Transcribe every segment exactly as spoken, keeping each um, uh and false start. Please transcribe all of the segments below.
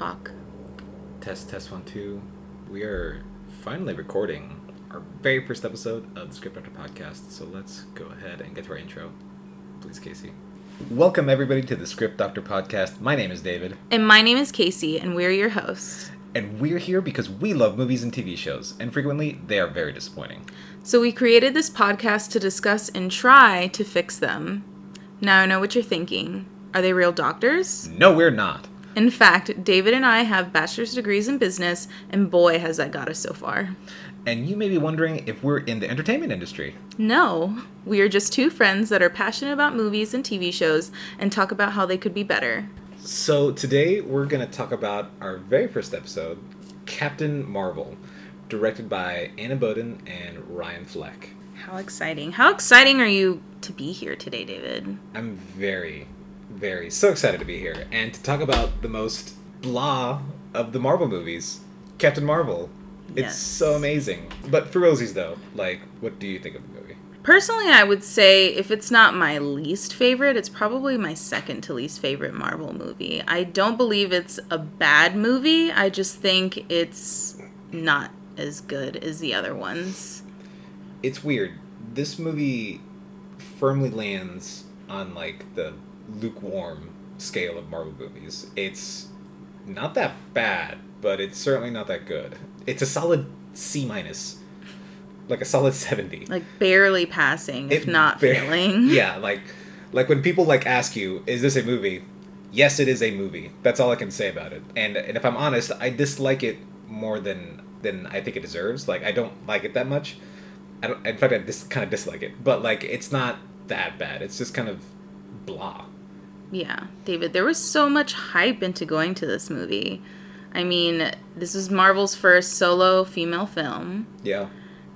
talk. Test, test, one, two. We are finally recording our very first episode of the Script Doctor Podcast, so let's go ahead and get to our intro. Please, Casey. Welcome, everybody, to the Script Doctor Podcast. My name is David. And my name is Casey, and we're your hosts. And we're here because we love movies and T V shows, and frequently they are very disappointing. So we created this podcast to discuss and try to fix them. Now I know what you're thinking. Are they real doctors? No, we're not. In fact, David and I have bachelor's degrees in business, and boy, has that got us so far. And you may be wondering if we're in the entertainment industry. No, we are just two friends that are passionate about movies and T V shows and talk about how they could be better. So today we're going to talk about our very first episode, Captain Marvel, directed by Anna Boden and Ryan Fleck. How exciting. How exciting are you to be here today, David? I'm very, very, so excited to be here and to talk about the most blah of the Marvel movies, Captain Marvel. It's Yes. so amazing. But for Rosie's, though, like, what do you think of the movie? Personally, I would say if it's not my least favorite, it's probably my second to least favorite Marvel movie. I don't believe it's a bad movie. I just think it's not as good as the other ones. It's weird. This movie firmly lands on, like, the lukewarm scale of Marvel movies. It's not that bad, but it's certainly not that good. It's a solid C minus. Like a solid seventy. Like barely passing, if It not bar- failing. Yeah, like like when people like ask you, is this a movie? Yes, it is a movie. That's all I can say about it. And and if I'm honest, I dislike it more than than I think it deserves. Like I don't like it that much. I don't in fact I just kind of dislike it. But like it's not that bad. It's just kind of blah. Yeah, David, there was so much hype into going to this movie. I mean, this was Marvel's first solo female film. Yeah.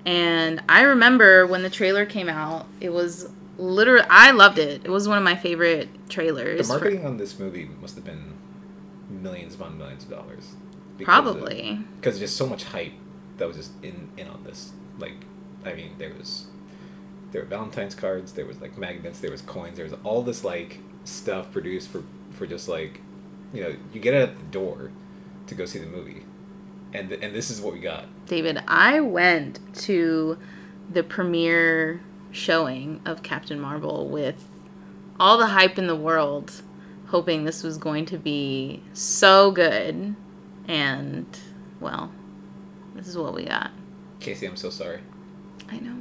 And I remember when the trailer came out, it was literally, I loved it. It was one of my favorite trailers. The marketing on this movie must have been millions upon millions of dollars. Probably. Because there's just so much hype that was just in, in on this. Like, I mean, there was, there were Valentine's cards, there was, like, magnets, there was coins, there was all this, like, stuff produced for, for just, like, you know, you get it at the door to go see the movie. And and this is what we got. David, I went to the premiere showing of Captain Marvel with all the hype in the world, hoping this was going to be so good. And, well, this is what we got. Casey, I'm so sorry. I know.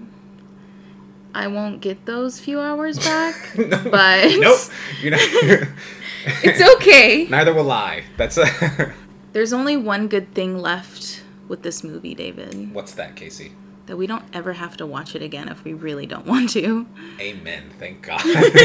I won't get those few hours back, no, but... Nope. You're not... It's okay. Neither will I. That's a... There's only one good thing left with this movie, David. What's that, Casey? That we don't ever have to watch it again if we really don't want to. Amen. Thank God.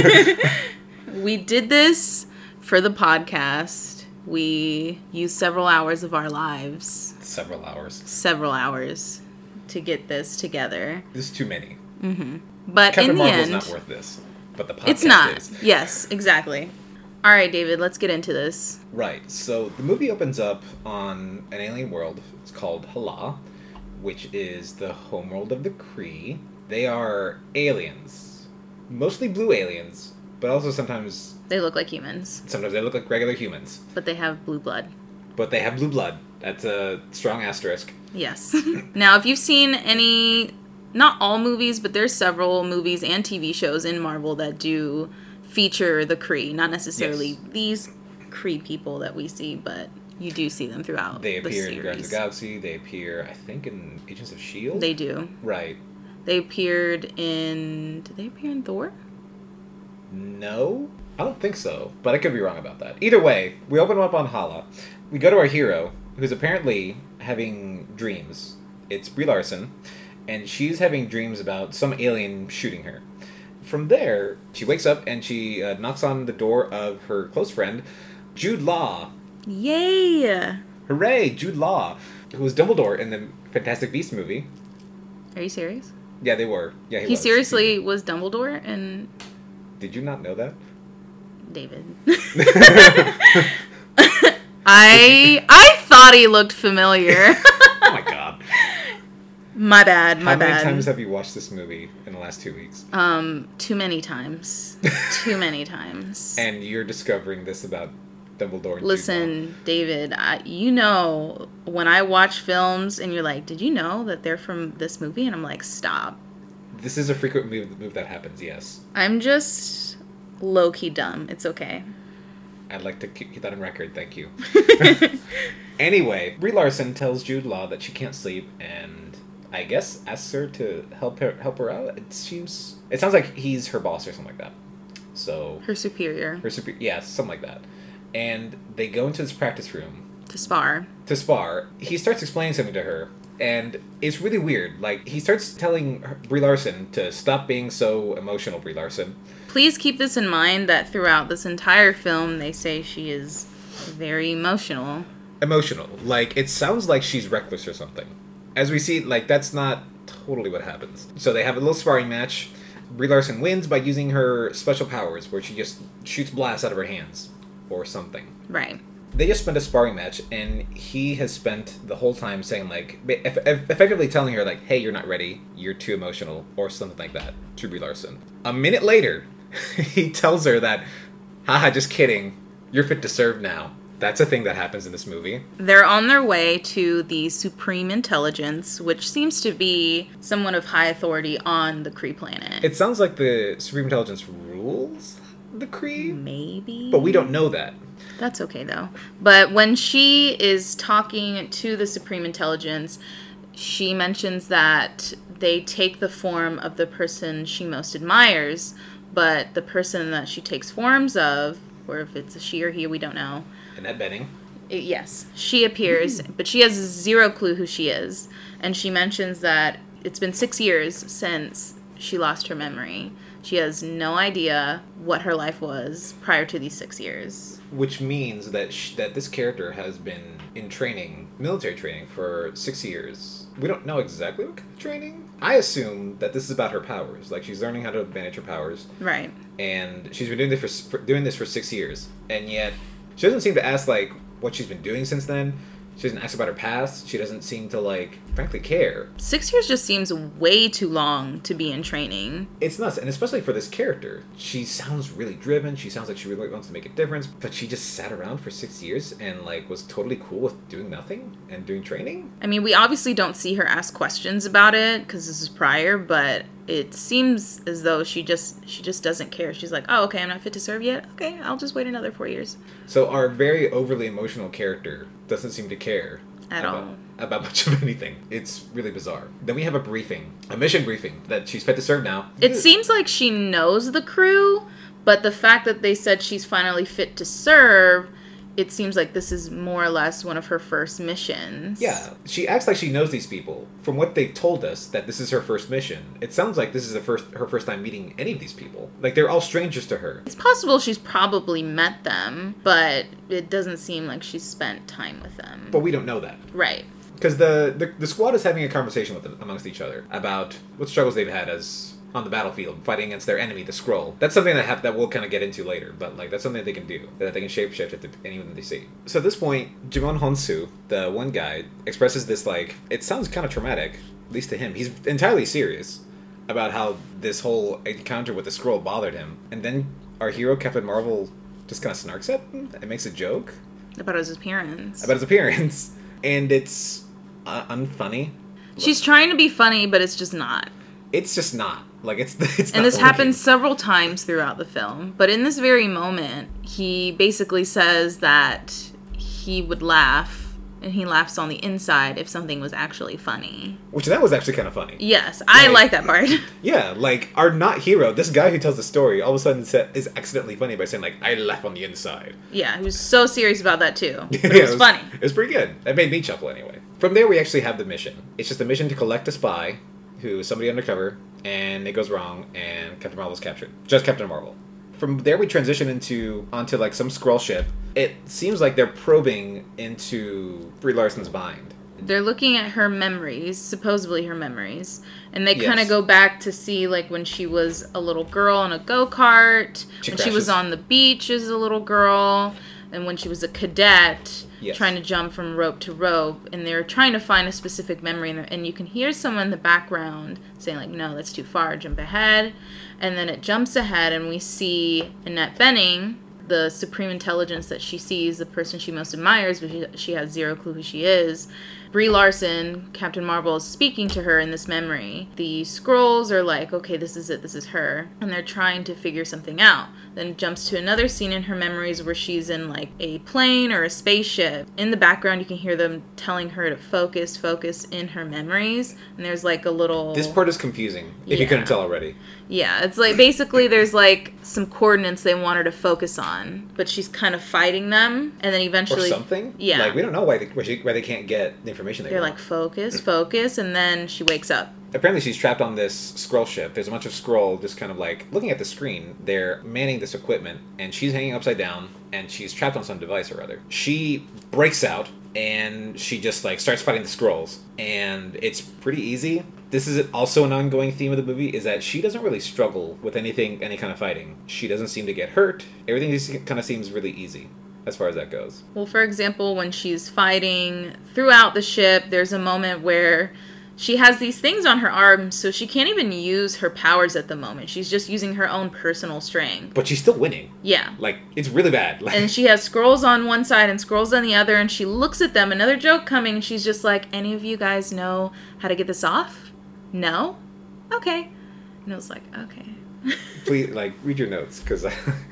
We did this for the podcast. We used several hours of our lives. Several hours. Several hours to get this together. This is too many. Mm-hmm. But Captain in the Marvel's end... not worth this. But the podcast It's not. is. Yes, exactly. All right, David, let's get into this. Right. So the movie opens up on an alien world. It's called Hala, which is the homeworld of the Kree. They are aliens. Mostly blue aliens, but also sometimes... They look like humans. Sometimes they look like regular humans. But they have blue blood. But they have blue blood. That's a strong asterisk. Yes. Now, if you've seen any... Not all movies, but there's several movies and T V shows in Marvel that do... feature the Kree, not necessarily Yes. these Kree people that we see, but you do see them throughout They the appear series. in Guardians of the Galaxy. They appear, I think, in Agents of S H I E L D. They do. Right. They appeared in... Did they appear in Thor? No? I don't think so, but I could be wrong about that. Either way, we open up on Hala. We go to our hero, who's apparently having dreams. It's Brie Larson, and she's having dreams about some alien shooting her. From there, she wakes up and she uh, knocks on the door of her close friend, Jude Law. Yay! Hooray, Jude Law, who was Dumbledore in the Fantastic Beasts movie. Are you serious? Yeah, they were. Yeah, he, He was. seriously was Dumbledore and... Did you not know that? David. I I thought he looked familiar. Oh my god. My bad, my How many bad. times have you watched this movie in the last two weeks? Um, too many times. Too many times. And you're discovering this about Dumbledore and Listen, David, I, you know, when I watch films and you're like, did you know that they're from this movie? And I'm like, stop. This is a frequent move, move that happens, yes. I'm just low-key dumb. It's okay. I'd like to keep that on record, thank you. Anyway, Brie Larson tells Jude Law that she can't sleep, and I guess asks her to help her help her out. It seems... It sounds like he's her boss or something like that. So... Her superior. Her super, yeah, something like that. And they go into this practice room. To spar. To spar. He starts explaining something to her, and it's really weird. Like, he starts telling her, Brie Larson to stop being so emotional, Brie Larson. Please keep this in mind that throughout this entire film, they say she is very emotional. Emotional. Like, it sounds like she's reckless or something. As we see, like, that's not totally what happens. So they have a little sparring match. Brie Larson wins by using her special powers, where she just shoots blasts out of her hands. Or something. Right. They just spent a sparring match, and he has spent the whole time saying, like, eff- eff- effectively telling her, like, hey, you're not ready, you're too emotional, or something like that, to Brie Larson. A minute later, he tells her that, haha, just kidding, you're fit to serve now. That's a thing that happens in this movie. They're on their way to the Supreme Intelligence, which seems to be someone of high authority on the Kree planet. It sounds like the Supreme Intelligence rules the Kree? Maybe. But we don't know that. That's okay, though. But when she is talking to the Supreme Intelligence, she mentions that they take the form of the person she most admires, but the person that she takes forms of, or if it's a she or he, we don't know. Annette Bening. It, yes, she appears, mm. but she has zero clue who she is. And she mentions that it's been six years since she lost her memory. She has no idea what her life was prior to these six years. Which means that sh- that this character has been in training, military training, for six years. We don't know exactly what kind of training. I assume that this is about her powers. Like, she's learning how to manage her powers. Right. And she's been doing this for, for doing this for six years. And yet, she doesn't seem to ask, like, what she's been doing since then. She doesn't ask about her past. She doesn't seem to, like, frankly care. Six years just seems way too long to be in training. It's nuts, and especially for this character. She sounds really driven. She sounds like she really wants to make a difference. But she just sat around for six years and, like, was totally cool with doing nothing and doing training. I mean, we obviously don't see her ask questions about it, because this is prior, but it seems as though she just she just doesn't care. She's like, oh, okay, I'm not fit to serve yet. Okay, I'll just wait another four years. So our very overly emotional character doesn't seem to care at about, all about much of anything. It's really bizarre. Then we have a briefing, a mission briefing, that she's fit to serve now. It seems like she knows the crew, but the fact that they said she's finally fit to serve, it seems like this is more or less one of her first missions. Yeah, she acts like she knows these people. From what they've told us, that this is her first mission. It sounds like this is the first her first time meeting any of these people. Like, they're all strangers to her. It's possible she's probably met them, but it doesn't seem like she's spent time with them. But we don't know that. Right. Because the, the, the squad is having a conversation with them amongst each other about what struggles they've had as on the battlefield, fighting against their enemy, the Skrull. That's something that have, that we'll kind of get into later, but like that's something they can do, that they can shapeshift into anyone that they see. So at this point, Jimon Honsu, the one guy, expresses this, like, it sounds kind of traumatic, at least to him. He's entirely serious about how this whole encounter with the Skrull bothered him. And then our hero, Captain Marvel, just kind of snarks at him and makes a joke. About his appearance. About his appearance. And it's uh, unfunny. She's trying to be funny, but it's just not. It's just not. Like, it's, it's not And this working. happens several times throughout the film. But in this very moment, he basically says that he would laugh, and he laughs on the inside if something was actually funny. Which, that was actually kind of funny. Yes, I like, like that part. Yeah, like, our not hero, this guy who tells the story, all of a sudden is accidentally funny by saying, like, I laugh on the inside. Yeah, he was so serious about that, too. But yeah, it was it was funny. It was pretty good. It made me chuckle, anyway. From there, we actually have the mission. It's just a mission to collect a spy who is somebody undercover, and it goes wrong, and Captain Marvel is captured. Just Captain Marvel. From there, we transition into onto, like, some Skrull ship. It seems like they're probing into Brie Larson's mind. They're looking at her memories, supposedly her memories, and they Yes. kind of go back to see, like, when she was a little girl on a go-kart, She when crashes. she was on the beach as a little girl, and when she was a cadet, Yes. trying to jump from rope to rope, and they're trying to find a specific memory, and, and you can hear someone in the background saying, like, no, that's too far, jump ahead, and then it jumps ahead, and we see Annette Bening, the supreme intelligence that she sees, the person she most admires, but she, she has zero clue who she is. Brie Larson, Captain Marvel, is speaking to her in this memory. The Skrulls are like, okay, this is it, this is her. And they're trying to figure something out. Then it jumps to another scene in her memories where she's in like a plane or a spaceship. In the background, you can hear them telling her to focus, focus in her memories. And there's like a little... This part is confusing, if Yeah. you couldn't tell already. Yeah, it's like basically there's like some coordinates they want her to focus on, but she's kind of fighting them, and then eventually... Or something? Yeah. Like, we don't know why they, why, she, why they can't get the information they They're want. like, focus, focus, and then she wakes up. Apparently she's trapped on this Skrull ship. There's a bunch of Skrull just kind of like looking at the screen. They're manning this equipment, and she's hanging upside down, and she's trapped on some device or other. She breaks out, and she just like starts fighting the Skrulls, and it's pretty easy. This is also an ongoing theme of the movie, is that she doesn't really struggle with anything, any kind of fighting. She doesn't seem to get hurt. Everything just kind of seems really easy as far as that goes. Well, for example, when she's fighting throughout the ship, there's a moment where she has these things on her arms, so she can't even use her powers at the moment. She's just using her own personal strength. But she's still winning. Yeah. Like, it's really bad. Like, And she has Skrulls on one side and Skrulls on the other, and she looks at them, another joke coming, and she's just like, any of you guys know how to get this off? No? Okay. And I was like, okay. please, like, read your notes, because...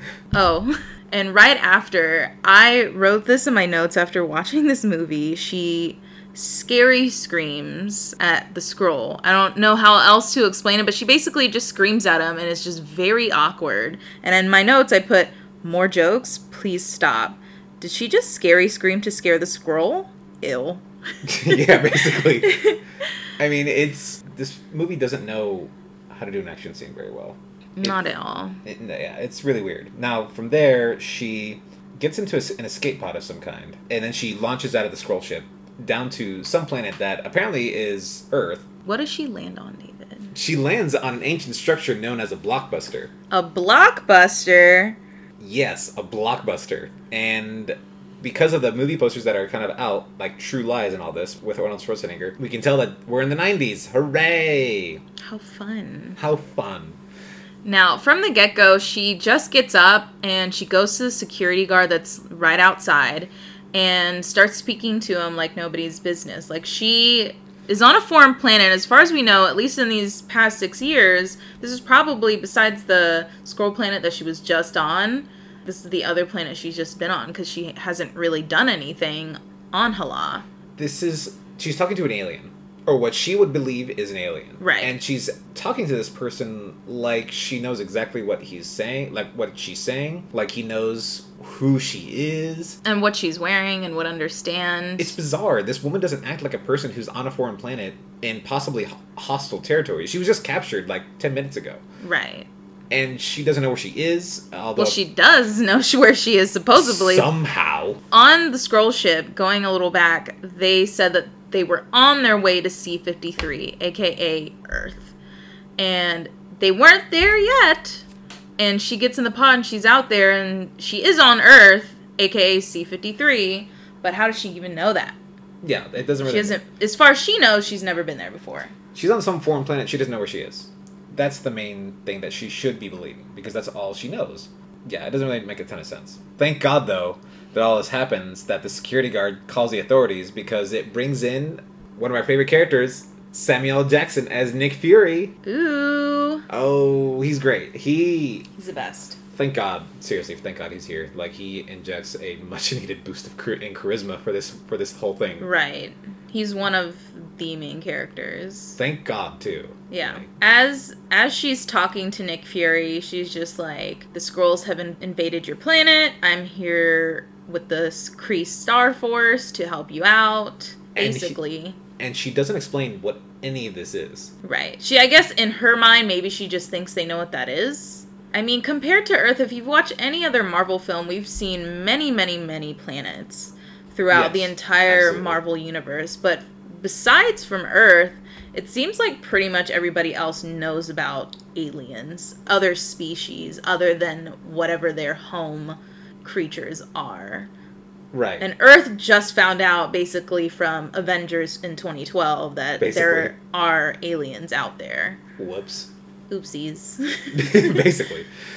Oh, and right after, I wrote this in my notes after watching this movie, she scary screams at the Skrull. I don't know how else to explain it, but she basically just screams at him, and it's just very awkward. And in my notes, I put, more jokes, please stop. Did she just scary scream to scare the Skrull? Ew. Yeah, basically. I mean, it's... This movie doesn't know how to do an action scene very well. Not it, at all. It, yeah, it's really weird. Now, from there, she gets into a, an escape pod of some kind, and then she launches out of the Skrull ship down to some planet that apparently is Earth. What does she land on, David? She lands on an ancient structure known as a blockbuster. A blockbuster? Yes, a blockbuster. And because of the movie posters that are kind of out, like True Lies and all this, with Arnold Schwarzenegger, we can tell that we're in the nineties. Hooray! How fun. How fun. Now, from the get-go, she just gets up and she goes to the security guard that's right outside and starts speaking to him like nobody's business. Like, she is on a foreign planet. As far as we know, at least in these past six years, this is probably, besides the Skrull planet that she was just on, this is the other planet she's just been on, because she hasn't really done anything on Hala. This is... She's talking to an alien. Or what she would believe is an alien. Right. And she's talking to this person like she knows exactly what he's saying, like what she's saying, like he knows who she is. And what she's wearing and would understand. It's bizarre. This woman doesn't act like a person who's on a foreign planet in possibly hostile territory. She was just captured like ten minutes ago. Right. And she doesn't know where she is, although... Well, she does know where she is, supposedly. Somehow. On the Skrull ship, going a little back, they said that they were on their way to C fifty-three, aka Earth. And they weren't there yet. And she gets in the pod and she's out there and she is on Earth, aka C fifty-three. But how does she even know that? Yeah, it doesn't really... She doesn't, as far as she knows, she's never been there before. She's on some foreign planet. She doesn't know where she is. That's the main thing that she should be believing, because that's all she knows. Yeah, it doesn't really make a ton of sense. Thank God, though, that all this happens, that the security guard calls the authorities, because it brings in one of my favorite characters, Samuel L. Jackson, as Nick Fury. Ooh. Oh, he's great. He... He's the best. Thank God, seriously, thank God he's here. Like, he injects a much-needed boost of char- in charisma for this for this whole thing. Right. He's one of the main characters. Thank God, too. Yeah. Like, As as she's talking to Nick Fury, she's just like, the Skrulls have in- invaded your planet. I'm here with the Kree Star Force to help you out. And he- Basically. and she doesn't explain what any of this is. Right. She, I guess in her mind, maybe she just thinks they know what that is. I mean, compared to Earth, if you've watched any other Marvel film, we've seen many, many, many planets throughout Yes, the entire absolutely. Marvel universe. But besides from Earth, it seems like pretty much everybody else knows about aliens, other species, other than whatever their home creatures are. Right. And Earth just found out, basically, from Avengers in twenty twelve, that Basically. there are aliens out there. Whoops. Oopsies. Basically.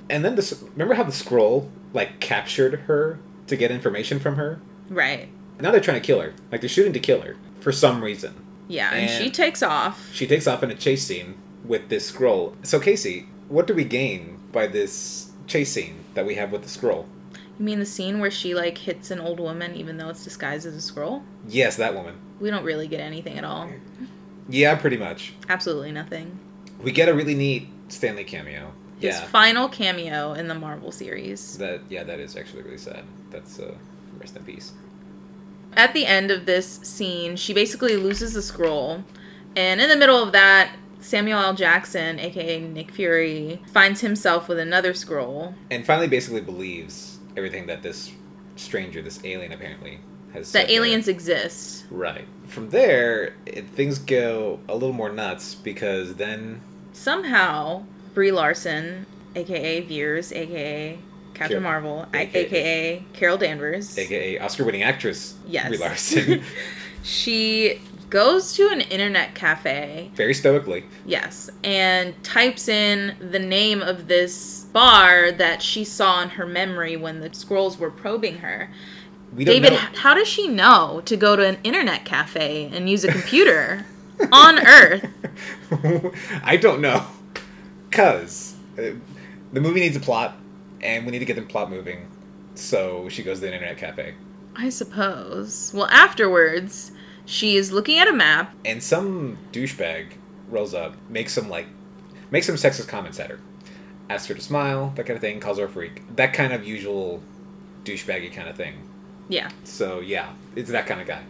And then this, remember how the scroll like captured her to get information from her? Right. Now they're trying to kill her. Like they're shooting to kill her for some reason. Yeah, and, And she takes off. She takes off in a chase scene with this scroll. So Casey, what do we gain by this chase scene that we have with the scroll? You mean the scene where she like hits an old woman even though it's disguised as a scroll? Yes, that woman. We don't really get anything at all. Yeah, pretty much. Absolutely nothing. We get a really neat Stanley cameo. His Yeah. final cameo in the Marvel series. That yeah, that is actually really sad. That's uh, rest in peace. At the end of this scene, she basically loses the scroll, and in the middle of that, Samuel L. Jackson, aka Nick Fury, finds himself with another scroll. And finally, basically believes everything that this stranger, this alien, apparently has. That said to her. aliens exist. Right. From there, it, things go a little more nuts because then Somehow, Brie Larson, aka Veers, aka Captain Car- Marvel, A K A aka Carol Danvers, aka Oscar-winning actress yes, Brie Larson, she goes to an internet cafe, very stoically. yes, and types in the name of this bar that she saw in her memory when the scrolls were probing her. We don't David, know. how does she know to go to an internet cafe and use a computer on Earth? I don't know. Because uh, the movie needs a plot, and we need to get the plot moving. So she goes to the internet cafe. I suppose. Well, afterwards, she is looking at a map. And some douchebag rolls up, makes some, like, makes some sexist comments at her. Asks her to smile, that kind of thing, calls her a freak. That kind of usual douchebaggy kind of thing. Yeah. So, yeah, it's that kind of guy.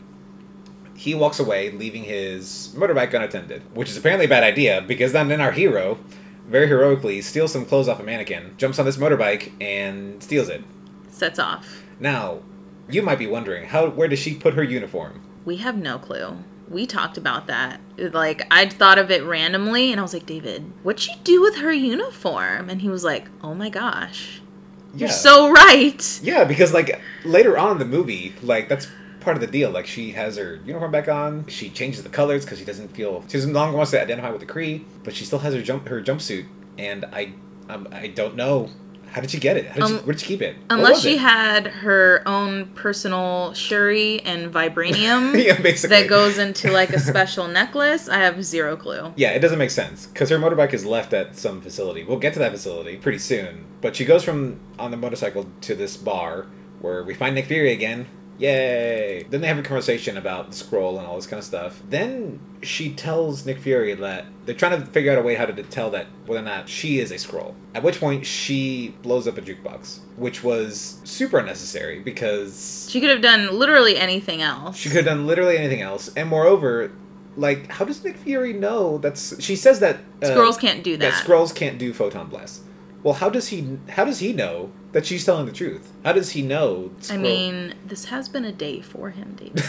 He walks away, leaving his motorbike unattended, which is apparently a bad idea, because then our hero, very heroically, steals some clothes off a mannequin, jumps on this motorbike, and steals it. Sets off. Now, you might be wondering, how where does she put her uniform? We have no clue. We talked about that. Like, I'd thought of it randomly, and I was like, David, what'd she do with her uniform? And he was like, oh my gosh. You're Yeah. so right. Yeah, because, like, later on in the movie, like, that's part of the deal. Like, she has her uniform back on. She changes the colors because she doesn't feel... She doesn't no longer wants to identify with the Kree, but she still has her jump her jumpsuit. And I um, I don't know... How did she get it? How did Um, she, where did she keep it? What Unless was she it? had her own personal Shuri and vibranium Yeah, basically. that goes into, like, a special necklace, I have zero clue. Yeah, it doesn't make sense because her motorbike is left at some facility. We'll get to that facility pretty soon. But she goes from on the motorcycle to this bar where we find Nick Fury again. Yay! Then they have a conversation about the scroll and all this kind of stuff. Then she tells Nick Fury that they're trying to figure out a way how to tell that whether or not she is a scroll. At which point she blows up a jukebox, which was super unnecessary because She could have done literally anything else. she could have done literally anything else. And moreover, like, how does Nick Fury know that's... She says that... Uh, Squirrels can't do that. That Skrulls can't do photon blasts. Well, how does he... How does he know that she's telling the truth? How does he know... I Skrull- mean, this has been a day for him, David.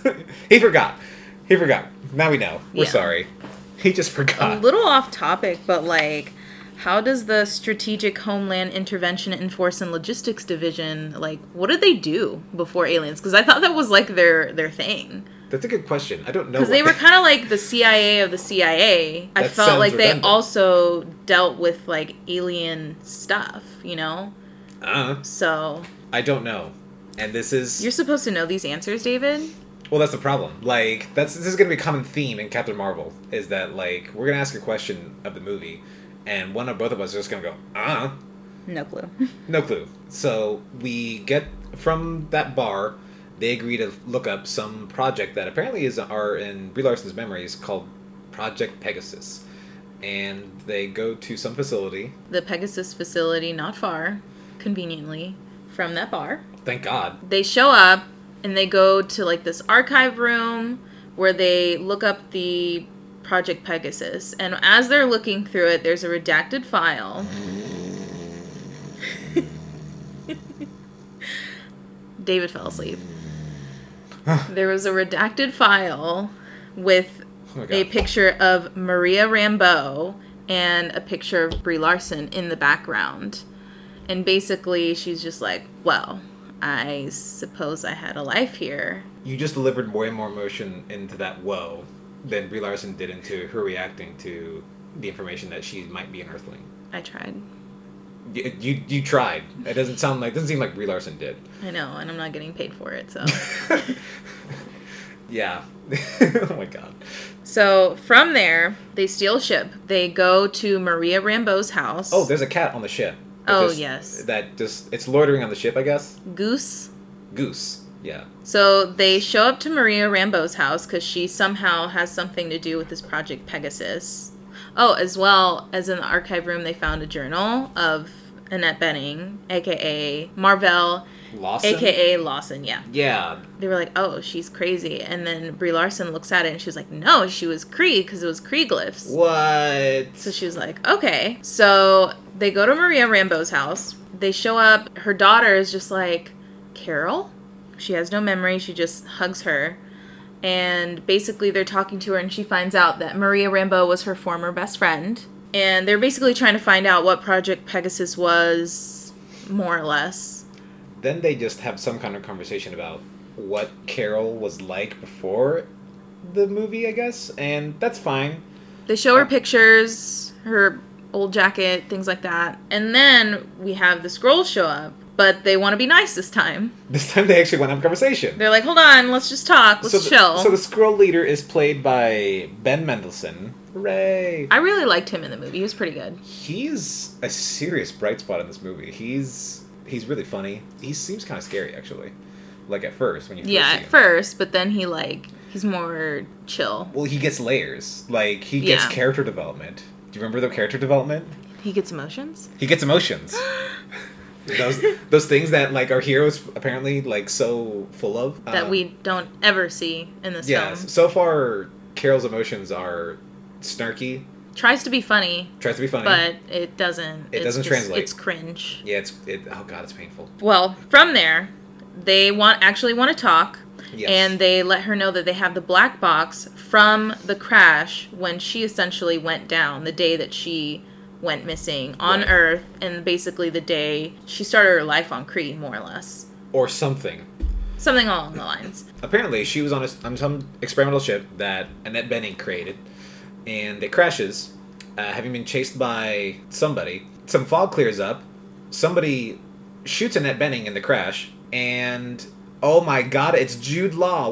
he forgot. He forgot. Now we know. We're Yeah. sorry. He just A forgot. little off topic, but like, how does the Strategic Homeland Intervention Enforce and Logistics Division, like, what did they do before aliens? Because I thought that was like their their thing. That's a good question. I don't know. Because they what- were kind of like the C I A of the C I A. I That felt sounds like redundant. they also dealt with like alien stuff, you know. Uh, So I don't know. And this is... you're supposed to know these answers, David. Well, that's the problem. Like, that's this is going to be a common theme in Captain Marvel, is that, like, we're going to ask a question of the movie, and one or both of us are just going to go, uh No clue. no clue. So, we get from that bar, they agree to look up some project that apparently is are in Brie Larson's memories called Project Pegasus. And they go to some facility. The Pegasus facility, not far, conveniently, from that bar. Thank God. They show up and they go to like this archive room where they look up the Project Pegasus. And as they're looking through it, there's a redacted file. David fell asleep. There was a redacted file with Oh my God. a picture of Maria Rambeau and a picture of Brie Larson in the background. And basically, she's just like, well, I suppose I had a life here. You just delivered way more emotion into that whoa than Brie Larson did into her reacting to the information that she might be an Earthling. I tried. You, you you tried. It doesn't sound like doesn't seem like Brie Larson did. I know, and I'm not getting paid for it, so. Yeah. Oh my god. So from there, they steal a ship. They go to Maria Rambeau's house. Oh, there's a cat on the ship. Oh, just, yes. That just it's loitering on the ship, I guess. Goose. Goose. Yeah. So they show up to Maria Rambeau's house because she somehow has something to do with this Project Pegasus. Oh, as well as in the archive room, they found a journal of Annette Bening, a k a. Marvell, Lawson? a k a. Lawson, yeah. Yeah. They were like, oh, she's crazy. And then Brie Larson looks at it and she was like, no, she was Kree because it was Kree glyphs. What? So she was like, okay. So they go to Maria Rambeau's house. They show up. Her daughter is just like, Carol? She has no memory. She just hugs her. And basically they're talking to her and she finds out that Maria Rambeau was her former best friend. And they're basically trying to find out what Project Pegasus was, more or less. Then they just have some kind of conversation about what Carol was like before the movie, I guess. And that's fine. They show her pictures, her old jacket, things like that. And then we have the Skrulls show up. But they want to be nice this time. This time they actually want to have a conversation. They're like, hold on, let's just talk, let's so the, chill. So the Skrull leader is played by Ben Mendelsohn. Hooray! I really liked him in the movie. He was pretty good. He's a serious bright spot in this movie. He's he's really funny. He seems kind of scary, actually. Like, at first, when you first Yeah, see at him. first, but then he, like, he's more chill. Well, he gets layers. Like, he gets Yeah. character development. Do you remember the character development? He gets emotions? He gets emotions. those those things that, like, our heroes apparently, like, so full of. That Um, we don't ever see in this yeah, film. so far, Carol's emotions are snarky. Tries to be funny, Tries to be funny. but it doesn't. It It's doesn't just- translate. It's cringe. Yeah, it's it. Oh god, it's painful. Well, from there, they want actually want to talk. Yes. And they let her know that they have the black box from the crash when she essentially went down, the day that she went missing on Right. Earth, and basically the day she started her life on Kree, more or less. Or something. Something along the lines. Apparently, she was on, a, on some experimental ship that Annette Bening created, and it crashes, uh, having been chased by somebody. Some fog clears up. Somebody shoots Annette Bening in the crash, and oh my god, it's Jude Law.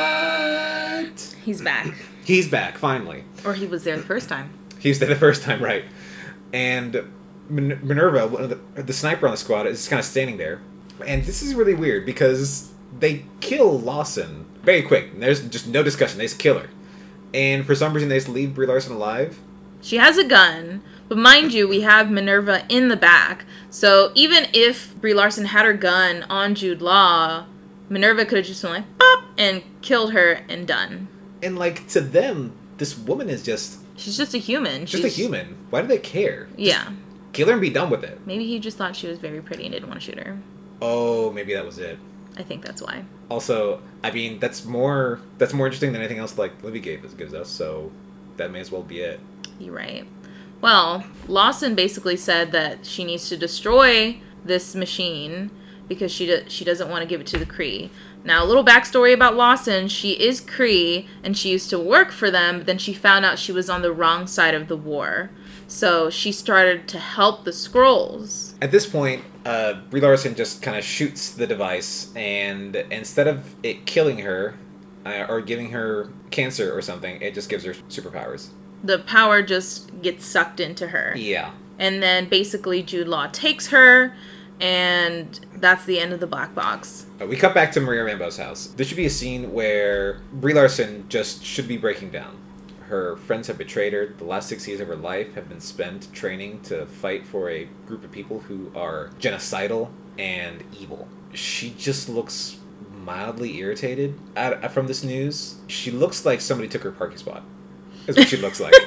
What? He's back. He's back, finally. Or he was there the first time. He was there the first time, right. And Min- Minerva, one of the, the sniper on the squad, is kind of standing there. And this is really weird because they kill Lawson very quick. There's just no discussion. They just kill her. And for some reason, they just leave Brie Larson alive. She has a gun, but mind you, we have Minerva in the back. So even if Brie Larson had her gun on Jude Law, Minerva could have just been like, pop, and killed her and done. And, like, to them, this woman is just... She's just a human. Just She's, a human. Why do they care? Yeah. Just kill her and be done with it. Maybe he just thought she was very pretty and didn't want to shoot her. Oh, maybe that was it. I think that's why. Also, I mean, that's more that's more interesting than anything else like Livy gave gives us, so that may as well be it. You're right. Well, Lawson basically said that she needs to destroy this machine because she do- she doesn't want to give it to the Kree. Now, a little backstory about Lawson. She is Kree, and she used to work for them, but then she found out she was on the wrong side of the war. So she started to help the Skrulls. At this point, uh, Brie Larson just kind of shoots the device, and instead of it killing her uh, or giving her cancer or something, it just gives her superpowers. The power just gets sucked into her. Yeah. And then basically Jude Law takes her, and that's the end of the black box. Uh, we cut back to Maria Rambeau's house. There should be a scene where Brie Larson just should be breaking down. Her friends have betrayed her. The last six years of her life have been spent training to fight for a group of people who are genocidal and evil. She just looks mildly irritated at, from this news. She looks like somebody took her parking spot. Is what she looks like.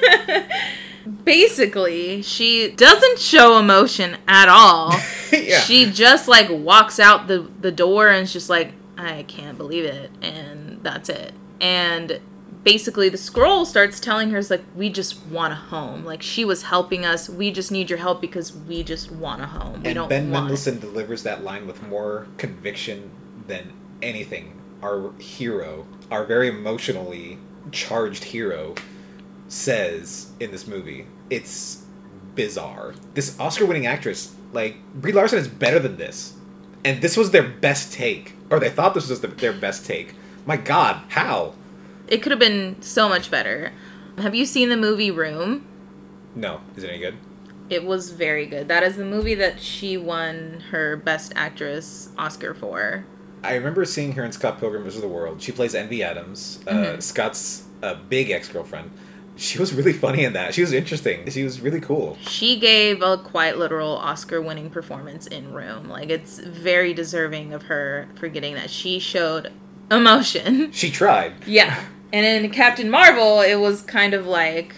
Basically, she doesn't show emotion at all. Yeah. She just like walks out the, the door and is just like, I can't believe it. And that's it. And basically the Skrull starts telling her, like, we just want a home. Like, she was helping us. We just need your help because we just want a home. We and don't Ben want Mendelsohn delivers that line with more conviction than anything. Our hero, our very emotionally charged hero, says in this movie. It's bizarre. This Oscar-winning actress Like, Brie Larson is better than this. And this was their best take. Or they thought this was the, their best take. My God, how? It could have been so much better. Have you seen the movie Room? No. Is it any good? It was very good. That is the movie that she won her Best Actress Oscar for. I remember seeing her in Scott Pilgrim versus the World. She plays Envy Adams, uh, Mm-hmm. Scott's uh, big ex-girlfriend. She was really funny in that. She was interesting. She was really cool. She gave a quite literal Oscar-winning performance in Room. Like, it's very deserving of her for getting that. She showed emotion. She tried. Yeah. And in Captain Marvel, it was kind of like,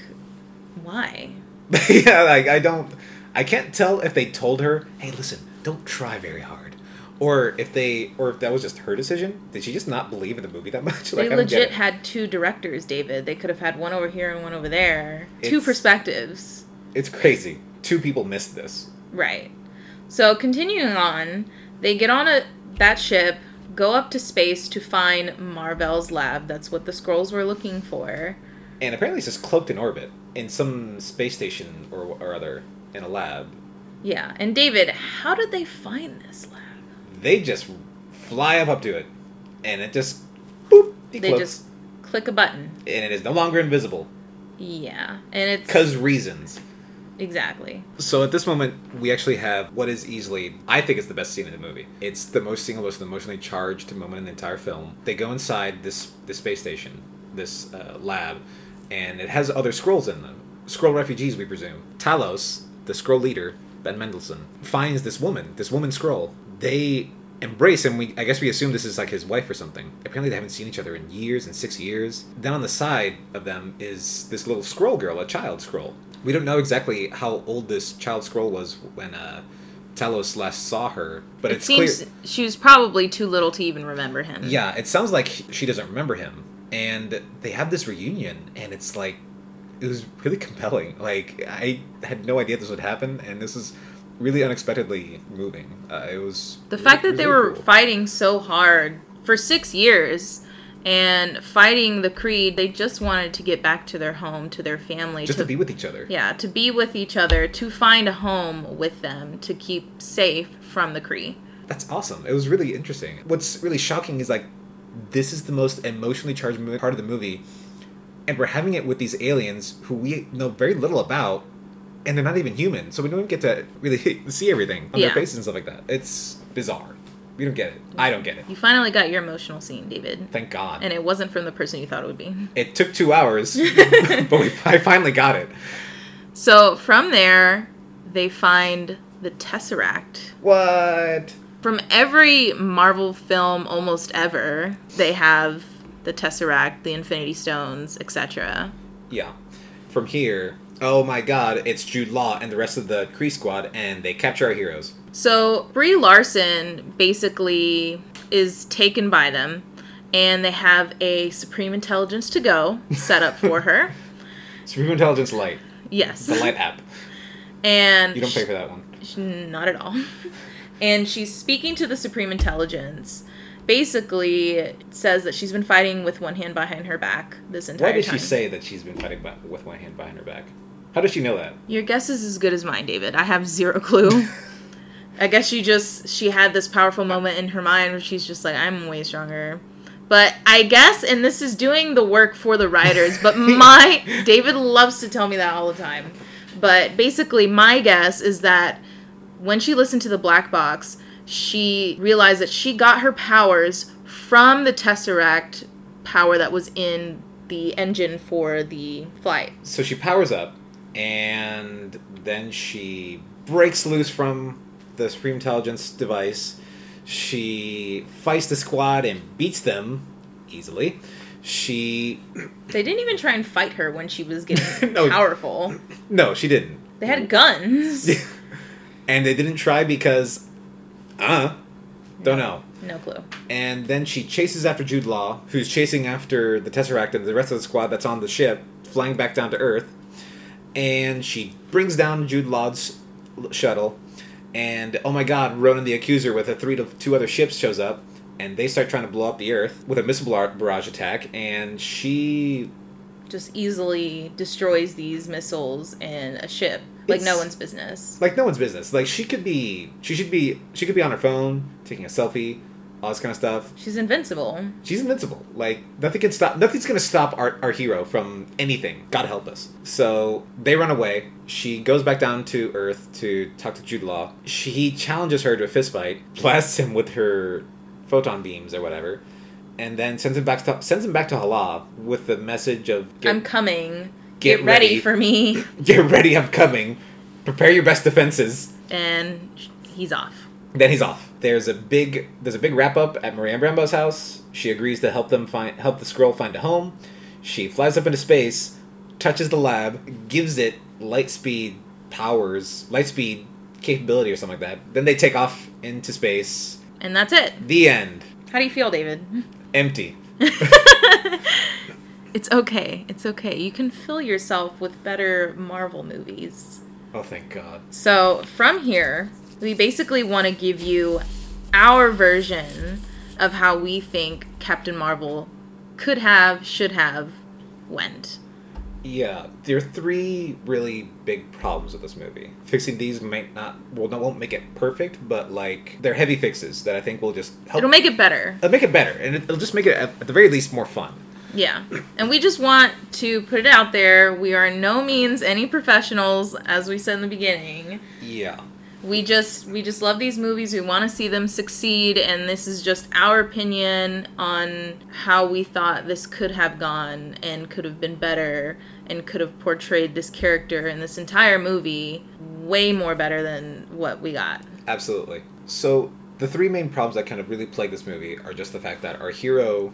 why? Yeah, like, I don't... I can't tell if they told her, hey, listen, don't try very hard. Or if they... Or if that was just her decision. Did she just not believe in the movie that much? Like, They I don't get legit it. had two directors, David. They could have had one over here and one over there. Two It's- perspectives. It's crazy. Two people missed this. Right. So continuing on, they get on a that ship, go up to space to find Mar-Vell's lab. That's what the Skrulls were looking for. And apparently it's just cloaked in orbit. In some space station or, or other. In a lab. Yeah. And David, how did they find this lab? They just fly up up to it. And it just... Boop! They decloaks. just click a button. And it is no longer invisible. Yeah. And it's... Because reasons. Exactly. So at this moment, we actually have what is easily, I think it's the best scene in the movie. It's the most single most emotionally charged moment in the entire film. They go inside this, this space station, this uh, lab, and it has other Skrulls in them. Skrull refugees, we presume. Talos, the Skrull leader, Ben Mendelsohn, finds this woman, this woman Skrull. They embrace, and we I guess we assume this is like his wife or something. Apparently they haven't seen each other in years, in six years. Then on the side of them is this little Skrull girl, a child Skrull. We don't know exactly how old this child Skrull was when uh, Talos last saw her, but It it's seems clear... she was probably too little to even remember him. Yeah, it sounds like she doesn't remember him. And they have this reunion, and it's like... It was really compelling. Like, I had no idea this would happen, and this is really unexpectedly moving. Uh, it was... The it fact was that they really were cool. fighting so hard for six years and fighting the Kree, they just wanted to get back to their home, to their family. Just to be with each other. Yeah, to be with each other, to find a home with them, to keep safe from the Kree. That's awesome. It was really interesting. What's really shocking is, like, this is the most emotionally charged mo- part of the movie, and we're having it with these aliens who we know very little about, and they're not even human, so we don't even get to really see everything on Yeah. their faces and stuff like that. It's bizarre. We don't get it. I don't get it. You finally got your emotional scene, David. Thank God. And it wasn't from the person you thought it would be. It took two hours, but we, I finally got it. So from there, they find the Tesseract. What? From every Marvel film almost ever, they have the Tesseract, the Infinity Stones, et cetera. Yeah. From here, oh my God, it's Jude Law and the rest of the Kree squad, and they capture our heroes. So Brie Larson basically is taken by them, and they have a Supreme Intelligence to go set up for her. Supreme Intelligence Light. Yes. The Light app. And You don't pay for that one. she, not at all. And she's speaking to the Supreme Intelligence. Basically, it says that she's been fighting with one hand behind her back this entire Why time. did she say that she's been fighting by, with one hand behind her back? How does she know that? Your guess is as good as mine, David. I have zero clue. I guess she just, she had this powerful moment in her mind where she's just like, I'm way stronger. But I guess, and this is doing the work for the writers, but my, David loves to tell me that all the time. But basically, my guess is that when she listened to the black box, she realized that she got her powers from the Tesseract power that was in the engine for the flight. So she powers up, and then she breaks loose from the Supreme Intelligence device. She fights the squad and beats them easily. She... They didn't even try and fight her when she was getting No. powerful. No, she didn't. They had guns. And they didn't try because... Uh, don't know. No clue. And then she chases after Jude Law, who's chasing after the Tesseract and the rest of the squad that's on the ship, flying back down to Earth. And she brings down Jude Law's shuttle. And, oh my God, Ronan the Accuser with a three to two other ships shows up. And they start trying to blow up the Earth with a missile bar- barrage attack. And she... Just easily destroys these missiles in a ship Like It's- no one's business. Like no one's business. Like she could be, she should be, she could be on her phone taking a selfie, all this kind of stuff. She's invincible. She's invincible. Like nothing can stop. Nothing's gonna stop our our hero from anything. God help us. So they run away. She goes back down to Earth to talk to Jude Law. She challenges her to a fist fight, blasts him with her photon beams or whatever, and then sends him back to sends him back to Hala with the message of I'm coming. Get Get, ready. ready. for me. get ready, I'm coming. Prepare your best defenses. And he's off. Then he's off. There's a big there's a big wrap up at Marianne Rambo's house. She agrees to help them find help the Skrull find a home. She flies up into space, touches the lab, gives it light speed powers, light speed capability or something like that. Then they take off into space. And that's it. The end. How do you feel, David? Empty. It's okay. It's okay. You can fill yourself with better Marvel movies. Oh, thank God. So, from here, we basically want to give you our version of how we think Captain Marvel could have, should have, went. Yeah, there are three really big problems with this movie. Fixing these might not, well, no, won't make it perfect, but like they're heavy fixes that I think will just help. It'll make it better. It'll make it better, and it'll just make it at, at the very least more fun. Yeah. And we just want to put it out there. We are in no means any professionals, as we said in the beginning. Yeah. We just we just love these movies. We want to see them succeed, and this is just our opinion on how we thought this could have gone and could have been better and could have portrayed this character in this entire movie way more better than what we got. Absolutely. So the three main problems that kind of really plague this movie are just the fact that our hero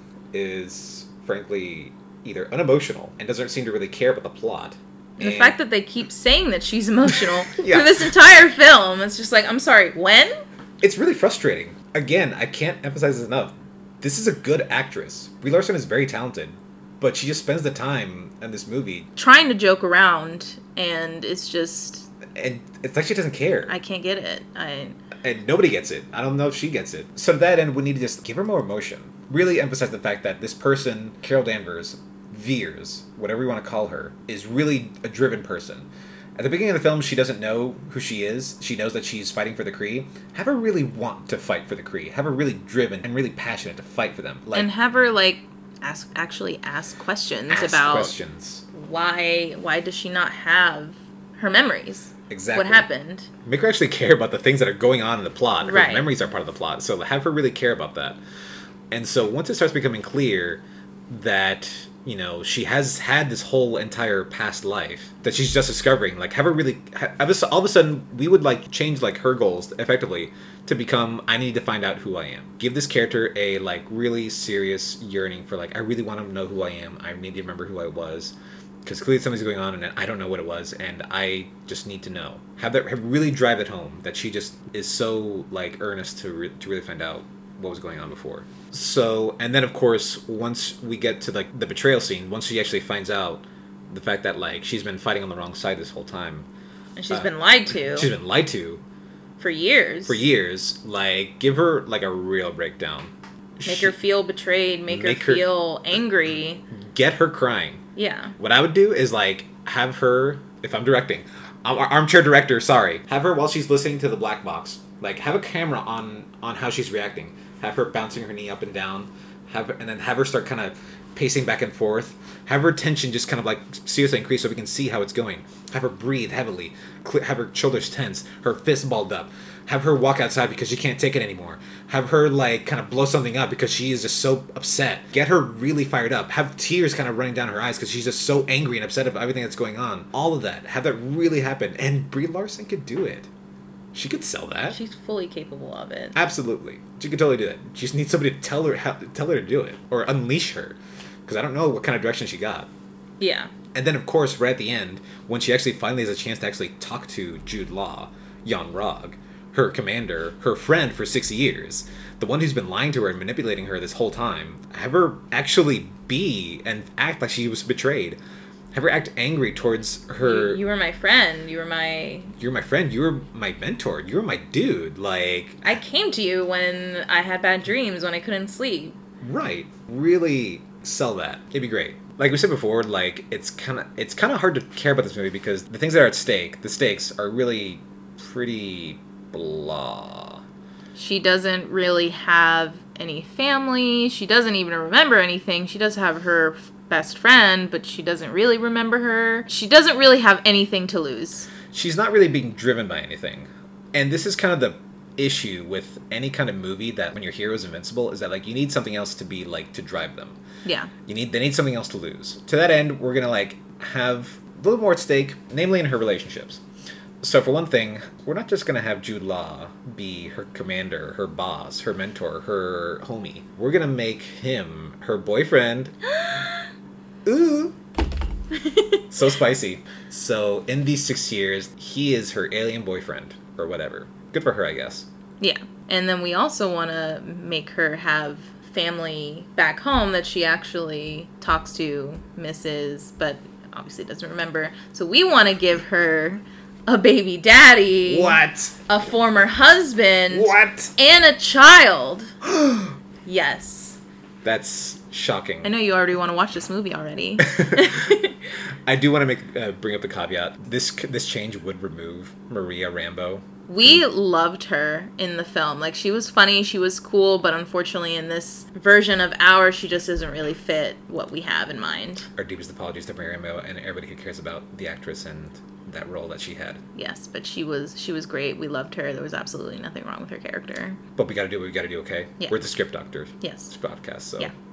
is, frankly, either unemotional and doesn't seem to really care about the plot. And the fact that they keep saying that she's emotional Yeah. through this entire film, it's just like, I'm sorry, when? It's really frustrating. Again, I can't emphasize this enough. This is a good actress. Brie Larson is very talented, but she just spends the time in this movie. Trying to joke around, and it's just... And it's like she doesn't care. I can't get it. I... And nobody gets it. I don't know if she gets it. So to that end, we need to just give her more emotion. Really emphasize the fact that this person, Carol Danvers, Veers, whatever you want to call her, is really a driven person. At the beginning of the film, she doesn't know who she is. She knows that she's fighting for the Kree. Have her really want to fight for the Kree. Have her really driven and really passionate to fight for them. Like, and have her, like, ask actually ask questions ask about questions. why why does she not have her memories? Exactly. What happened? Make her actually care about the things that are going on in the plot. Her Right. memories are part of the plot. So have her really care about that. And so once it starts becoming clear that, you know, she has had this whole entire past life that she's just discovering, like, have her really, have us, all of a sudden, we would, like, change, like, her goals, effectively, to become, I need to find out who I am. Give this character a, like, really serious yearning for, like, I really want to know who I am. I need to remember who I was. Because clearly something's going on, and I don't know what it was, and I just need to know. Have that, have really drive it home, that she just is so, like, earnest to, re- to really find out what was going on before. So, and then of course, once we get to like the betrayal scene, once she actually finds out the fact that like she's been fighting on the wrong side this whole time, And she's Uh, been lied to she's been lied to for years. for years. Like, give her like a real breakdown. Make She- her feel betrayed. Make, Make her her- feel angry. get her crying. Yeah. What I would do is like have her, if I'm directing, um, ar- armchair director, sorry, have her while she's listening to the black box, like have a camera on on how she's reacting. Have her bouncing her knee up and down, have her, and then have her start kind of pacing back and forth. Have her tension just kind of like seriously increase so we can see how it's going. Have her breathe heavily. Cl- have her shoulders tense, her fists balled up. Have her walk outside because she can't take it anymore. Have her like kind of blow something up because she is just so upset. Get her really fired up. Have tears kind of running down her eyes because she's just so angry and upset about everything that's going on. All of that. Have that really happen. And Brie Larson could do it. She could sell that. She's fully capable of it. Absolutely. She could totally do it. She just needs somebody to tell her how, tell her to do it. Or unleash her. Because I don't know what kind of direction she got. Yeah. And then, of course, right at the end, when she actually finally has a chance to actually talk to Jude Law, Yon-Rogg, her commander, her friend for six years, the one who's been lying to her and manipulating her this whole time, have her actually be and act like she was betrayed. Have her act angry towards her. You, you were my friend. You were my... You're my friend. You were my mentor. You were my dude. Like... I came to you when I had bad dreams, when I couldn't sleep. Right. Really sell that. It'd be great. Like we said before, like it's kind of it's kind of hard to care about this movie because the things that are at stake, the stakes are really pretty blah. She doesn't really have any family. She doesn't even remember anything. She does have her f- best friend, but she doesn't really remember her. She doesn't really have anything to lose. She's not really being driven by anything. And this is kind of the issue with any kind of movie that when your hero is invincible is that like you need something else to be like to drive them. Yeah. You need they need something else to lose. To that end, we're going to like have a little more at stake, namely in her relationships. So for one thing, we're not just going to have Jude Law be her commander, her boss, her mentor, her homie. We're going to make him her boyfriend. Ooh. So spicy. So in these six years, he is her alien boyfriend or whatever. Good for her, I guess. Yeah. And then we also want to make her have family back home that she actually talks to, misses, but obviously doesn't remember. So we want to give her a baby daddy. What? A former husband. What? And a child. Yes. That's shocking. I know you already want to watch this movie already. I do want to make uh, bring up the caveat. This this change would remove Maria Rambeau. We loved her in the film. Like, she was funny, she was cool, but unfortunately in this version of ours, she just doesn't really fit what we have in mind. Our deepest apologies to Maria Rambeau and everybody who cares about the actress and that role that she had. Yes, but she was she was great. We loved her. There was absolutely nothing wrong with her character. But we got to do what we got to do, okay? Yeah. We're the script doctors. Yes. This podcast, so. Yeah.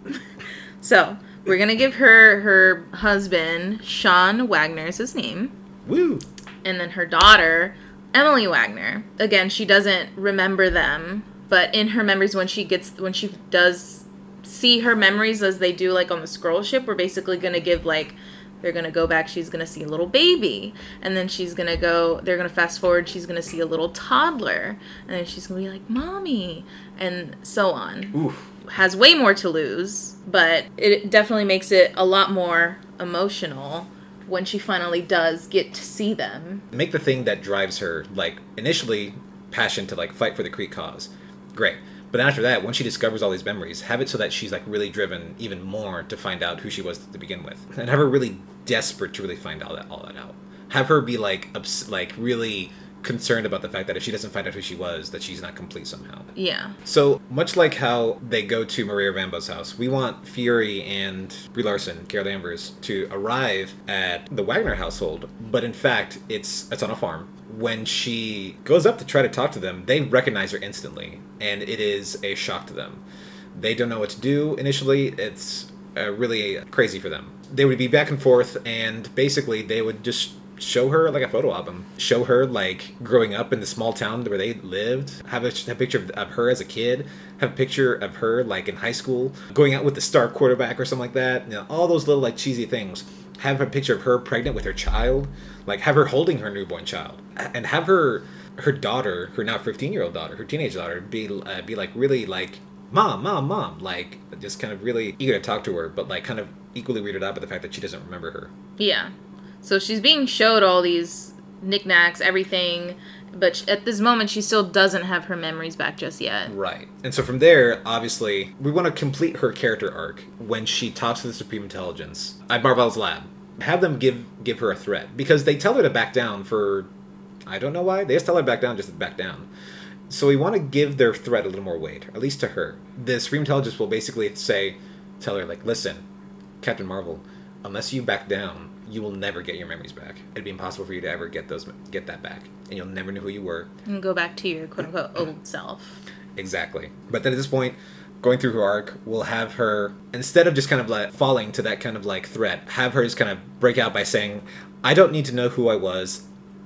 So, we're going to give her her husband, Sean Wagner is his name. Woo! And then her daughter, Emily Wagner. Again, she doesn't remember them, but in her memories when she gets when she does see her memories as they do like on the scroll ship, we're basically going to give like they're going to go back, she's going to see a little baby, and then she's going to go, they're going to fast forward, she's going to see a little toddler, and then she's going to be like, Mommy, and so on. Oof. Has way more to lose, but it definitely makes it a lot more emotional when she finally does get to see them. Make the thing that drives her, like, initially passion to, like, fight for the Kree cause. Great. But after that, once she discovers all these memories, have it so that she's, like, really driven even more to find out who she was to begin with. And have her really desperate to really find all that, all that out. Have her be, like, ups- like really concerned about the fact that if she doesn't find out who she was, that she's not complete somehow. Yeah. So, much like how they go to Maria Rambeau's house, we want Fury and Brie Larson, Carol Danvers, to arrive at the Wagner household, but in fact, it's it's on a farm. When she goes up to try to talk to them, they recognize her instantly, and it is a shock to them. They don't know what to do initially. It's uh, really crazy for them. They would be back and forth, and basically they would just show her like a photo album, show her like growing up in the small town where they lived, have a, have a picture of, of her as a kid, have a picture of her like in high school, going out with the star quarterback or something like that, you know, all those little like cheesy things. Have a picture of her pregnant with her child, like have her holding her newborn child, and have her her daughter, her now fifteen year old daughter, her teenage daughter, be uh, be like really like mom, mom, mom, like just kind of really eager to talk to her, but like kind of equally weirded out by the fact that she doesn't remember her. Yeah. So she's being showed all these knickknacks, everything, but at this moment she still doesn't have her memories back just yet. Right. And so from there, obviously, we want to complete her character arc when she talks to the Supreme Intelligence at Mar-Vell's lab. Have them give give her a threat, because they tell her to back down for, I don't know why, they just tell her to back down just to back down. So we want to give their threat a little more weight, at least to her. The Supreme Intelligence will basically say, tell her, like, listen, Captain Marvel, unless you back down, you will never get your memories back. It'd be impossible for you to ever get those get that back, and you'll never know who you were. And go back to your quote-unquote old self. Exactly. But then at this point, going through her arc, we'll have her, instead of just kind of like falling to that kind of like threat, have her just kind of break out by saying, I don't need to know who I was,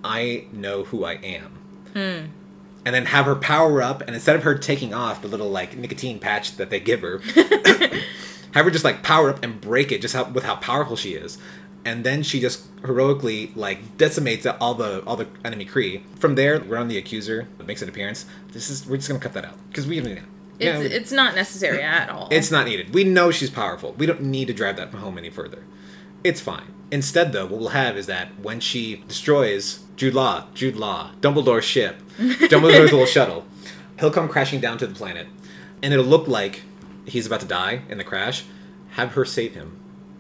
I know who I am. Hmm. And then have her power up, and instead of her taking off the little like nicotine patch that they give her, have her just like power up and break it just how, with how powerful she is. And then she just heroically like decimates all the all the enemy Kree. From there, we're on the Accuser that makes an appearance. This is we're just gonna cut that out because we don't need it. It's Yeah, we- it's not necessary at all. It's not needed. We know she's powerful. We don't need to drive that home any further. It's fine. Instead, though, what we'll have is that when she destroys Jude Law, Jude Law, Dumbledore's ship, Dumbledore's little shuttle, he'll come crashing down to the planet, and it'll look like he's about to die in the crash. Have her save him.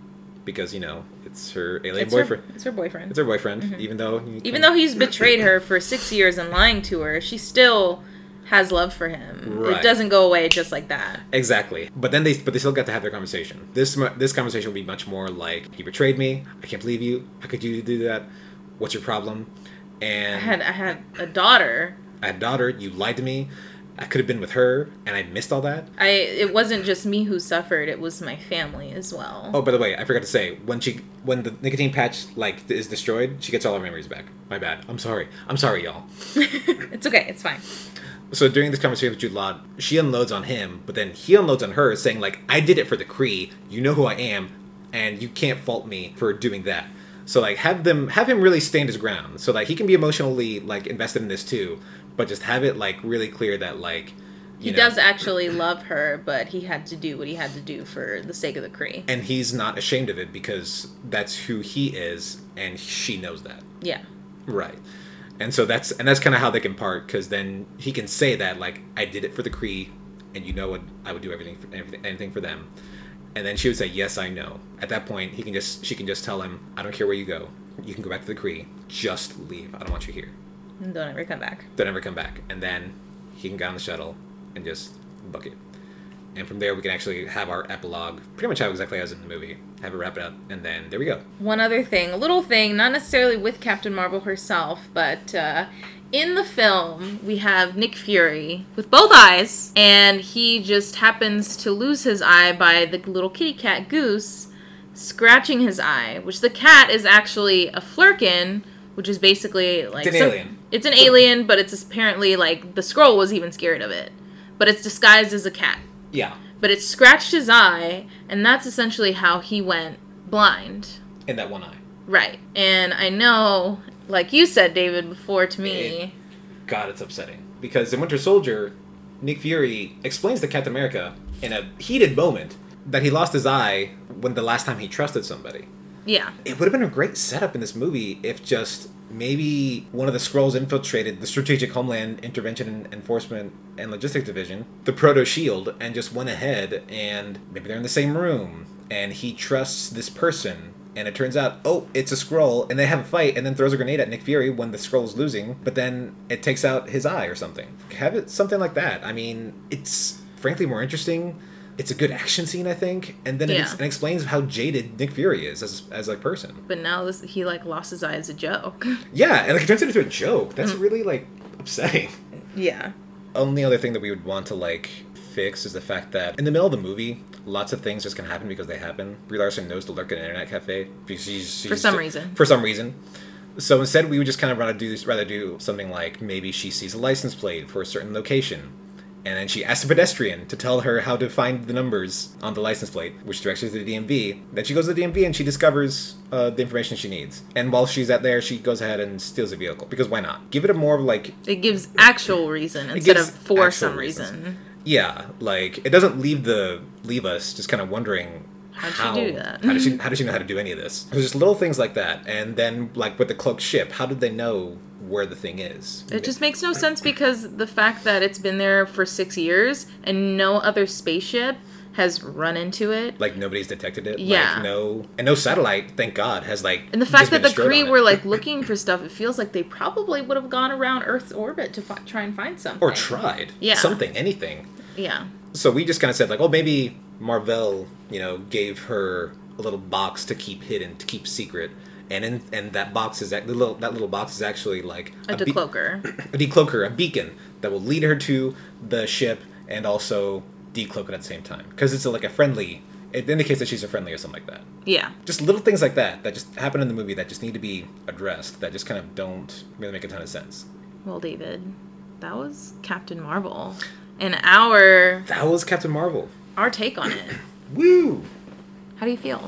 because, you know, it's her alien It's boyfriend. her, it's her boyfriend. It's her boyfriend, Mhm. even though... Even though he's betrayed her for six years and lying to her, she still has love for him. Right. It doesn't go away just like that. Exactly. But then they but they still got to have their conversation. This this conversation will be much more like, he betrayed me. I can't believe you. How could you do that? What's your problem? And I had I had a daughter. I had a daughter. You lied to me. I could have been with her, and I missed all that. I it wasn't just me who suffered; it was my family as well. Oh, by the way, I forgot to say, when she when the nicotine patch like is destroyed, she gets all her memories back. My bad. I'm sorry. I'm sorry, y'all. It's okay. It's fine. So during this conversation with Jude Law, she unloads on him, but then he unloads on her, saying like, "I did it for the Kree. You know who I am, and you can't fault me for doing that." So like, have them have him really stand his ground, so like he can be emotionally like invested in this too, but just have it like really clear that like you He know, does actually love her, but he had to do what he had to do for the sake of the Kree. and he's not ashamed of it because that's who he is, and she knows that. Yeah. Right. And so that's and that's kind of how they can part, because then he can say that like, I did it for the Kree, and you know what, I would do everything for, everything, anything for them. And then she would say, yes, I know. At that point, he can just she can just tell him, I don't care where you go. You can go back to the Kree. Just leave. I don't want you here. And don't ever come back. Don't ever come back. And then he can get on the shuttle and just book it. And from there, we can actually have our epilogue, pretty much how exactly as in the movie. Have it wrap it up, and then there we go. One other thing, a little thing, not necessarily with Captain Marvel herself, but uh, in the film, we have Nick Fury with both eyes, and he just happens to lose his eye by the little kitty cat Goose scratching his eye, which the cat is actually a Flurkin, which is basically like... It's an some- alien. It's an alien, but it's apparently like, the Skrull was even scared of it. But it's disguised as a cat. Yeah. But it scratched his eye, and that's essentially how he went blind. In that one eye. Right. And I know, like you said, David, before to me... It- God, it's upsetting. Because in Winter Soldier, Nick Fury explains to Captain America in a heated moment that he lost his eye when the last time he trusted somebody. Yeah. It would have been a great setup in this movie if just maybe one of the Skrulls infiltrated the Strategic Homeland Intervention and Enforcement and Logistics Division, the Proto-Shield, and just went ahead and maybe they're in the same room and he trusts this person. And it turns out, oh, it's a Skrull, and they have a fight, and then throws a grenade at Nick Fury when the Skrull is losing, but then it takes out his eye or something. Have it something like that. I mean, it's frankly more interesting. It's a good action scene, I think, and then it, Yeah. ex- it explains how jaded Nick Fury is as as a person. But now this, he, like, lost his eye as a joke. Yeah, and like, it turns it into a joke. That's really like upsetting. Yeah. Only other thing that we would want to like fix is the fact that in the middle of the movie, lots of things just can happen because they happen. Brie Larson knows to lurk at an internet cafe because she's, she's For some reason. For some reason. So instead, we would just kind of rather do this, rather do something like maybe she sees a license plate for a certain location, and then she asks a pedestrian to tell her how to find the numbers on the license plate, which directs her to the D M V. Then she goes to the D M V and she discovers uh, the information she needs. And while she's at there, she goes ahead and steals a vehicle because why not? Give it a more like It gives actual reason instead gives of for actual some reasons. reason. yeah, like it doesn't leave the leave us just kind of wondering. How'd she how, do that? how does she how does she know how to do any of this? There's just little things like that, and then like with the cloaked ship, how did they know where the thing is? It just makes no sense because the fact that it's been there for six years and no other spaceship has run into it. Like nobody's detected it. Yeah. Like, no, and no satellite. Thank God has like. And the fact just been that the destroyed on Kree it. were like looking for stuff, it feels like they probably would have gone around Earth's orbit to fi- try and find something. or tried. Yeah. Something, anything. Yeah. So we just kind of said like, oh, maybe Marvel, you know, gave her a little box to keep hidden, to keep secret, and in and that box is that little that little box is actually like A, be- decloaker. a decloaker, a beacon that will lead her to the ship and also decloak it at the same time because it's a, like a friendly. It indicates that she's a friendly or something like that. Yeah. Just little things like that that just happen in the movie that just need to be addressed. That just kind of don't really make a ton of sense. Well, David, that was Captain Marvel. And our That was Captain Marvel. our take on it. Woo! How do you feel?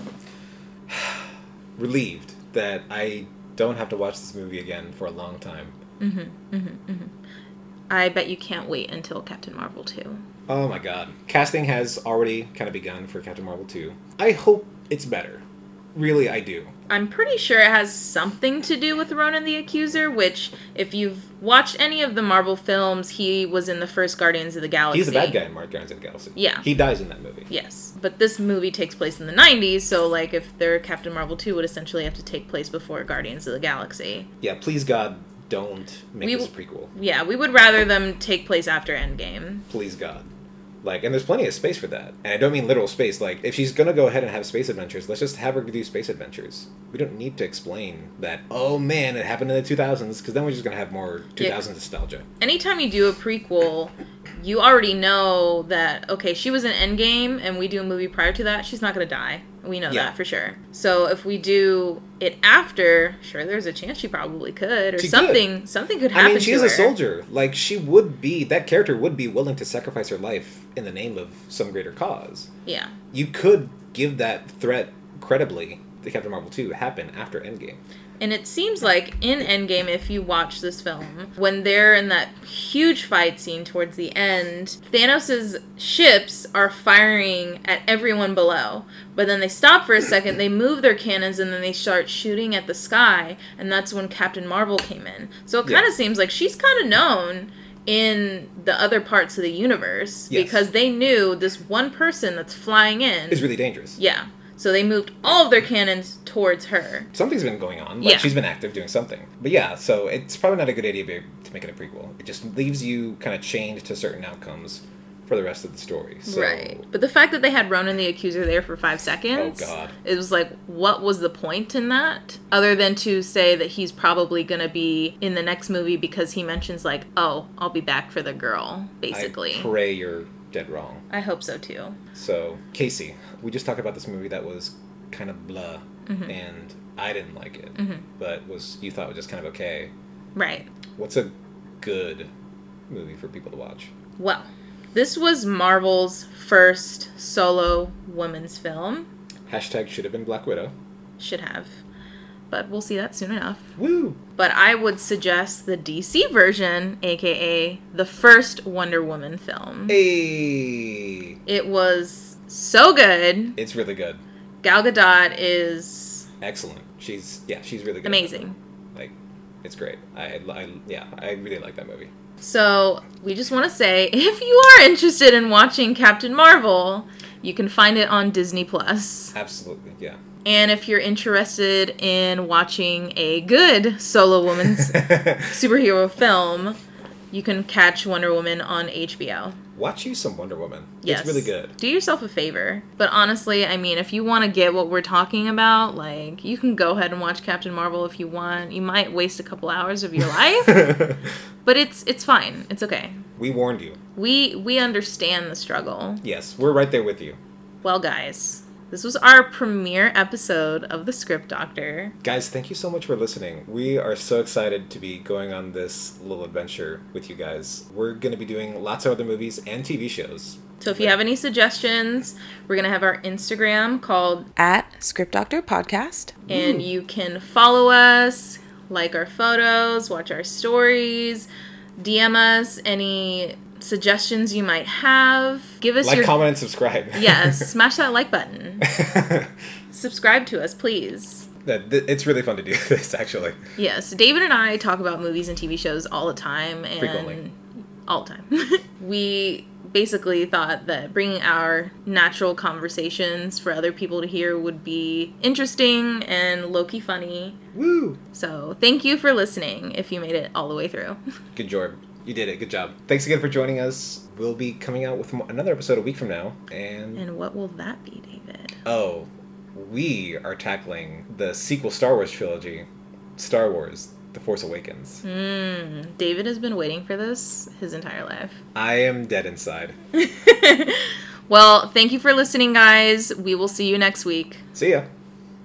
Relieved that I don't have to watch this movie again for a long time. I bet you can't wait until Captain Marvel two. Oh my god. Casting has already kind of begun for Captain Marvel two. I hope it's better. Really, I do. I'm pretty sure it has something to do with Ronan the Accuser, which, if you've watched any of the Marvel films, he was in the first Guardians of the Galaxy. He's the bad guy in Guardians of the Galaxy. Yeah. He dies in that movie. Yes. But this movie takes place in the nineties, so, like, if their Captain Marvel two would essentially have to take place before Guardians of the Galaxy. Yeah, please, God, don't make We this a w- prequel. Yeah, we would rather them take place after Endgame. Please, God. Like, and there's plenty of space for that. And I don't mean literal space. Like, if she's gonna go ahead and have space adventures, let's just have her do space adventures. We don't need to explain that, oh man, it happened in the two thousands, because then we're just gonna have more two thousands yeah. nostalgia. Anytime you do a prequel, you already know that, okay, she was in Endgame, and we do a movie prior to that, she's not gonna die. We know yeah. that for sure. So if we do it after, sure, there's a chance she probably could, or she something. Could. Something could happen. I mean, she's to a her. soldier. Like, she would be. That character would be willing to sacrifice her life in the name of some greater cause. Yeah. You could give that threat credibly to Captain Marvel two happen after Endgame. And it seems like in Endgame, if you watch this film, when they're in that huge fight scene towards the end, Thanos' ships are firing at everyone below. But then they stop for a second, they move their cannons, and then they start shooting at the sky. And that's when Captain Marvel came in. So it kind of yeah. seems like she's kind of known in the other parts of the universe. Yes. Because they knew this one person that's flying in is really dangerous. Yeah. So they moved all of their cannons towards her. Something's been going on. Like, yeah. She's been active doing something. But yeah, so it's probably not a good idea to make it a prequel. It just leaves you kind of chained to certain outcomes for the rest of the story. So, right. But the fact that they had Ronan the Accuser there for five seconds. Oh, God. It was like, what was the point in that? Other than to say that he's probably going to be in the next movie because he mentions, like, oh, I'll be back for the girl, basically. I pray you're dead wrong. I hope so, too. So, Casey, we just talked about this movie that was kind of blah, mm-hmm. and I didn't like it, mm-hmm. but was you thought was just kind of okay. Right. What's a good movie for people to watch? Well, this was Marvel's first solo women's film. Hashtag should have been Black Widow. Should have. But we'll see that soon enough. Woo! But I would suggest the D C version, aka the first Wonder Woman film. Hey! It was so good. It's really good. Gal Gadot is... excellent. She's, yeah, she's really good. Amazing. Like, it's great. I, I, yeah, I really like that movie. So, we just want to say, if you are interested in watching Captain Marvel, you can find it on Disney Plus. Absolutely, yeah. And if you're interested in watching a good solo woman's superhero film, you can catch Wonder Woman on H B O. Watch you some Wonder Woman. Yes. It's really good. Do yourself a favor. But honestly, I mean, if you want to get what we're talking about, like, you can go ahead and watch Captain Marvel if you want. You might waste a couple hours of your life, but it's it's fine. It's okay. We warned you. We we understand the struggle. Yes, we're right there with you. Well, guys, this was our premiere episode of The Script Doctor. Guys, thank you so much for listening. We are so excited to be going on this little adventure with you guys. We're going to be doing lots of other movies and T V shows. So if you have any suggestions, we're going to have our Instagram called at Script Doctor Podcast. And Ooh. You can follow us, like our photos, watch our stories, D M us any suggestions you might have. Give us like, your... comment, and subscribe. Yes, smash that like button. Subscribe to us, please. It's really fun to do this, actually. Yes, David and I talk about movies and T V shows all the time. And frequently. All the time. We basically thought that bringing our natural conversations for other people to hear would be interesting and low-key funny. Woo! So thank you for listening if you made it all the way through. Good job. You did it. Good job. Thanks again for joining us. We'll be coming out with another episode a week from now. And And what will that be, David? Oh, we are tackling the sequel Star Wars trilogy, Star Wars The Force Awakens. Mm, David has been waiting for this his entire life. I am dead inside. Well, thank you for listening, guys. We will see you next week. See ya.